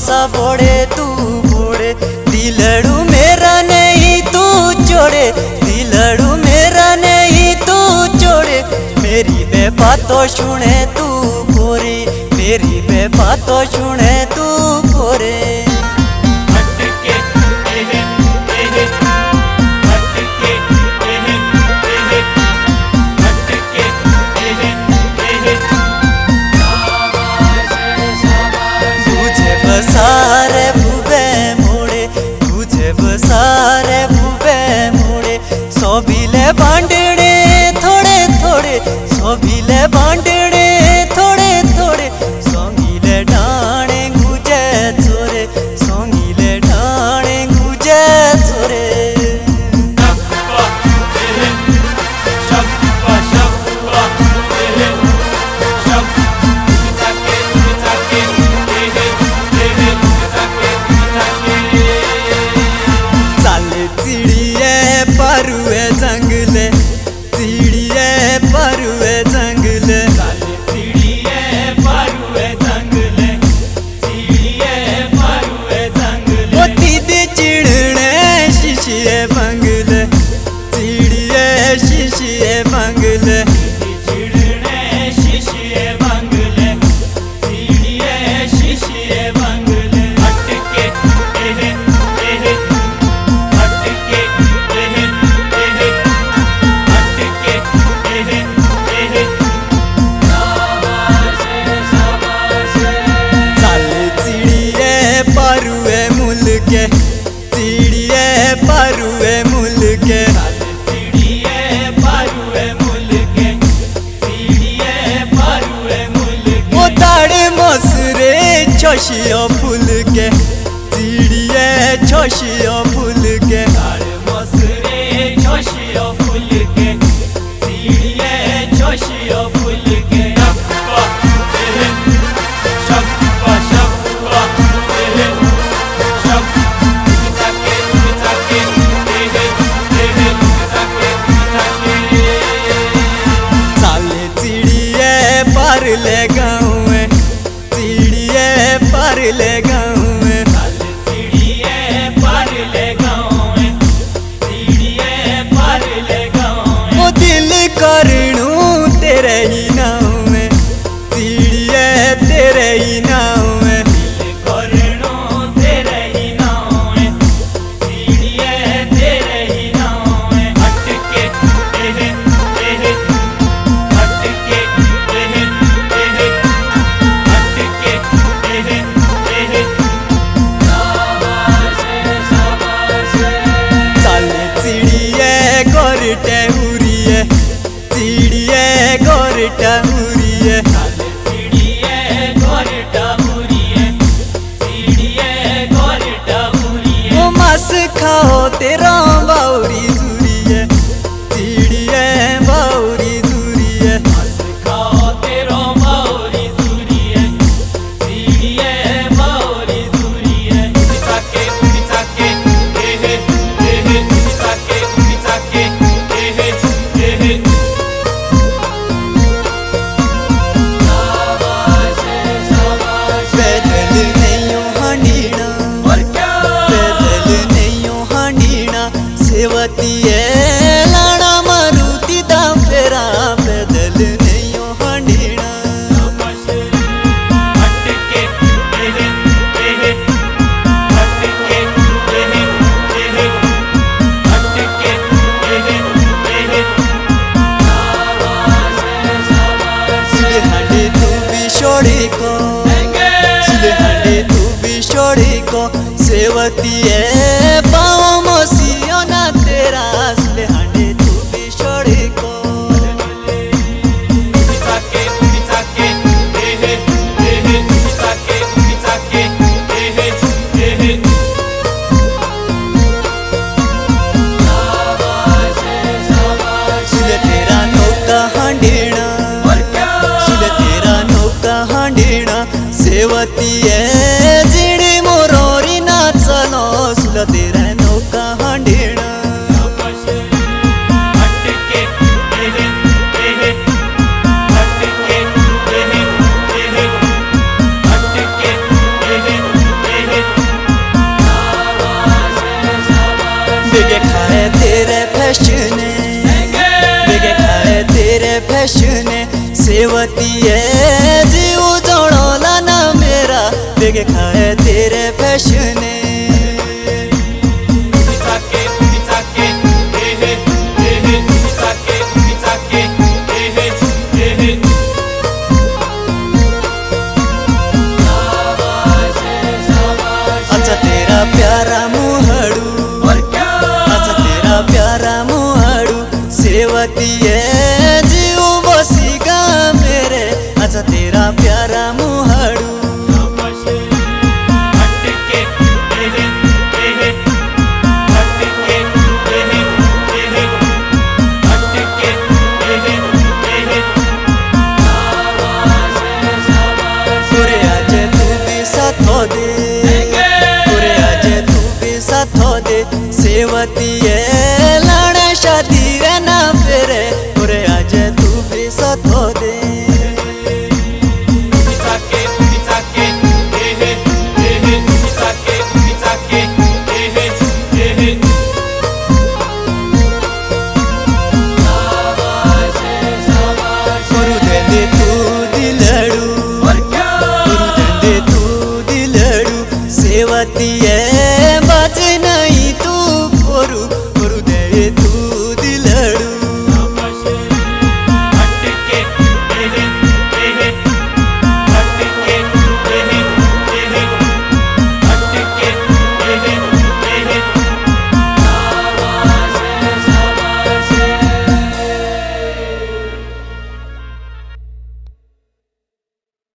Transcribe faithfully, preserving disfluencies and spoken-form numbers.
सा बोड़े तू बोड़े, दिलड़ू मेरा नहीं तू जोड़े, दिलड़ू मेरा नहीं तू जोड़े। मेरी बेबातों सुने तू गोरी, मेरी बेबातों सुने तू गोरे। सारे भूबे मोड़े, तुझे सारे भूबे मोड़े, सोबीले बांडड़े थोड़े थोड़े, सोबीले बांडड़े थोड़े थोड़े, सोंगीले डाणे गुजे चोरे, सोंगीले डाणे गुजे चोरे। परुए जंगले चिड़िए परुए जंगले, चिड़िए परुए जंगले, चिड़िए परुए जंगले। वो दीदी चिड़ने शीशिए बंगले, चिड़िए शीशिए बंगले, चिड़ने शीशिए बंगले, चिड़िए शीशिए बंगले। अटके एहे एहे अटके एहे एहे अटके एहे एहे। शाबाश शाबाश। चाले चिड़िए परुए मुलके, चिड़िए परुए मुलके, चिड़िए परुए मुलके, चिड़िए परुए मुलके। वो ताड़े मसरे छोशियो फूल के, चिड़िए छोशियो फूल के, ताड़े मसरे छोशियो फूल के, चिड़िए छोशियो फूल के। शब्बा एहे शब्बा शब्बा एहे शब ताके ताके एहे एहे ताके ताके। चाले चिड़िए परले गाँव में, चिड़िए परले गाँव में, चिड़िए परले गाँव में, चिड़िए परले गाँव में। वो दिल करनू तेरे ही नाव में, चिड़िए तेरे ही नाव में, दिल करनो तेरे ही नाव में, चिड़िए तेरे ही नाव में। अटके एहे एहे अटके एहे एहे अटके एहे एहे। शाबाश शाबाश। चाले चिड़िए गोरटे उड़िए, चिड़िए गोरटा उड़िए, चिड़िए गोरटा उड़िए, चिड़िए गोरटा उड़िए। वो मांस खाओ तेरा बाउरी जुड़िए, चिड़िए बाउरी जुड़िए, मांस खाओ तेरो बाउरी जुड़िए, चिड़िए बाउरी जुड़िए। उड़ी ताके उड़ी ताके एहे एहे उड़ी ताके उड़ी ताके एहे एहे। शाबाश शाबाश। पैदल नहीं हांडीना, और क्या पैदल नहीं हांडीना, सेवतिए लाना मारुति दा फेरा, पैदल नहीं हांडीना। शाबाश। अटके एहे एहे अटके एहे एहे अटके एहे एहे। शाबाश शाबाश। सुले हांडे तू भी छोड़ी को, सुले हांडे तू भी छोड़ी को, सेवतिए पाँव मोसियो ना तेरा, सुले हांडे तू भी छोड़ी को। उड़ी ताके उड़ी ताके एहे एहे उड़ी ताके उड़ी ताके एहे एहे। शाबाश शाबाश। सुले तेरा नौका हांडीना, और क्या सुले तेरा नौका हांडीना, सेवतिए जिड़ी मोरोरी ना चलो, सुले तेरा नौका हांडीना। शाबाश। अटके एहे एहे अटके एहे एहे अटके एहे एहे। बेगे खाए तेरे फैशने, बेगे खाए तेरे फैशने सेवती है जीव जोड़ोला ना मेरा बेगे खाए तेरे फैशने। अच्छा तेरा प्यारा मुहड़ू, अच्छा तेरा प्यारा मुहड़ू सेवती है जीव बसीगा मेरे। अच्छा तेरा प्यारा मुहड़ू तुरे आज तू भी साथ दे, तुरे आज तू भी साथ दे सेवती है